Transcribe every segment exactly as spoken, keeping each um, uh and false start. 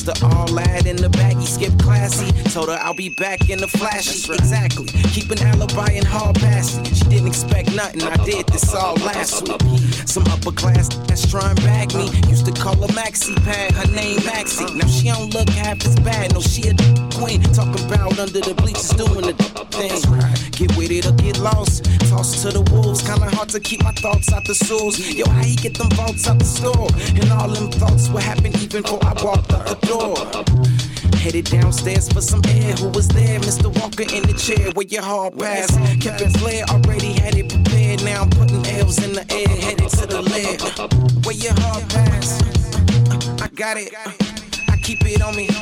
the all lad in the baggy, skip classy. Told her I'll be back in the flashy. Right. Exactly. Keep an alibi and hard passy. She didn't expect nothing. I did this all last week. Some upper class that's trying to bag me. Used to call her Maxi Pad. Her name Maxi. Now she don't look half as bad. No, she a queen. Talking about under the bleachers doing the thing. Get with it or get lost. Toss to the wolves. Kinda hard to keep my thoughts out the sewers. Yo, how you get them vaults out the store? And all them thoughts what happened even before I walked out the door. Headed downstairs for some air. Who was there? Mister Walker in the chair with your hard pass. Kept it flare, already had it prepared. Now I'm putting L's in the air, headed to the lead. Where your hard pass? I got it. I keep it on me.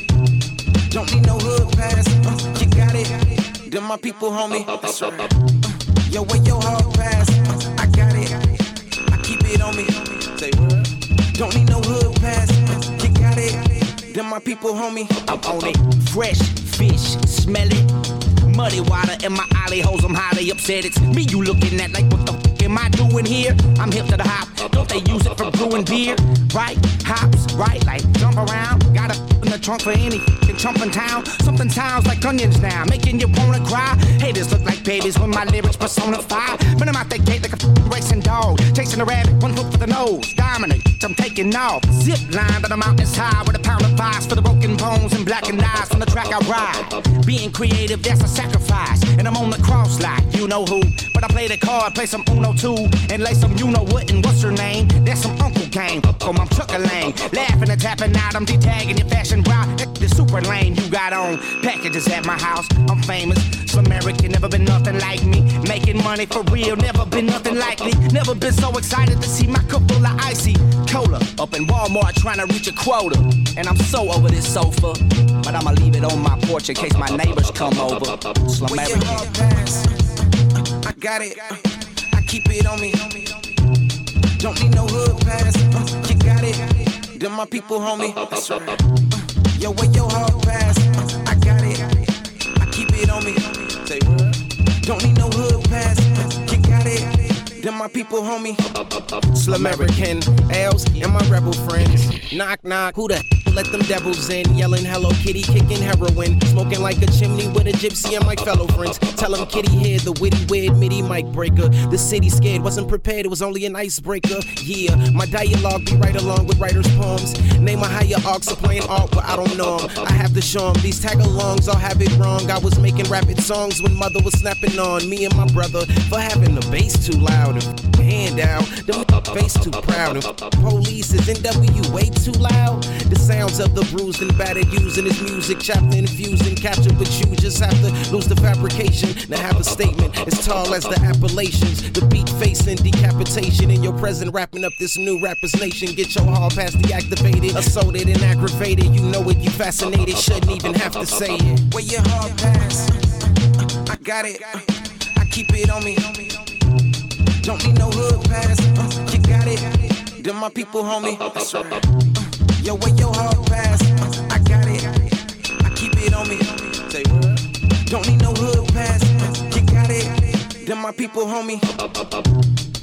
Don't need no hood pass. You got it. Them my people, homie. That's right. Yo, where your hard pass? I got it. I keep it on me. Say what? Don't need no hood pass. You got it. Them my people, homie. I'm on it. Fresh fish, smell it. Muddy water in my alley holes. I'm highly upset. It's me you looking at like what the f am I doing here? I'm hip to the hop. Don't they use it for brewing beer? Right? Hops, right? Like jump around. Got a in the trunk for any f***ing chump in town. Something sounds like onions now, making you wanna cry. Haters look like babies when my lyrics personify. When I'm out the gate like a f***ing racing dog, chasing a rabbit, one hook for the nose. Dominate, I'm taking off. Zip line to the mountains high with a pound of vibes for the broken bones and blackened eyes from the track I ride. Being creative, that's a sacrifice, and I'm on the cross like you know who. But I play the card, play some Uno too, and lay some you know what and what's her name? That's some uncle game. Come I'm trucker lane, laughing and tapping out. I'm de-tagging your fashion bra. The super lane you got on. Packages at my house. I'm famous. Some American, never been nothing like me. Making money for real, never been nothing likely. Never been so excited to see my cup full of icy cola. Up in Walmart trying to reach a quota. And I'm so over this sofa, but I'ma leave it on my porch in case my neighbors come over. Slum American. I got it. I keep it on me. Don't need no hood pass. You got it. Them my people, homie. That's right. Yo, where your hard pass? I got it. I keep it on me. Say what? Don't need no hood pass. You got it. Them my people, homie. Slum American, L's, and my rebel friends. Knock, knock. Who the let them devils in, yelling Hello Kitty, kicking heroin, smoking like a chimney with a gypsy and my fellow friends. Tell them Kitty here, the witty, weird, midi mic breaker. The city scared, wasn't prepared, it was only an icebreaker. Yeah, my dialogue be right along with writers' poems. Name a higher arc, supplying art, but I don't know 'em. I have the charm, these tag-alongs, I'll have it wrong. I was making rapid songs when mother was snapping on me and my brother for having the bass too loud and hand down. The bass too proud and police is N W way too loud. The sound of the bruised and battered using his music, chopped and infused and captured, but you just have to lose the fabrication. Now have a statement as tall as the Appalachians. The beat facing decapitation in your present, wrapping up this new rapper's nation. Get your hall pass deactivated, assaulted and aggravated. You know it, you fascinated, shouldn't even have to say it. Where your hard pass? I got it. I keep it on me. Don't need no hood pass. You got it. Them my people, homie. That's right. Yo, where your hard pass? I got it. I keep it on me. Say what? Don't need no hood pass. You got it. Them my people, homie.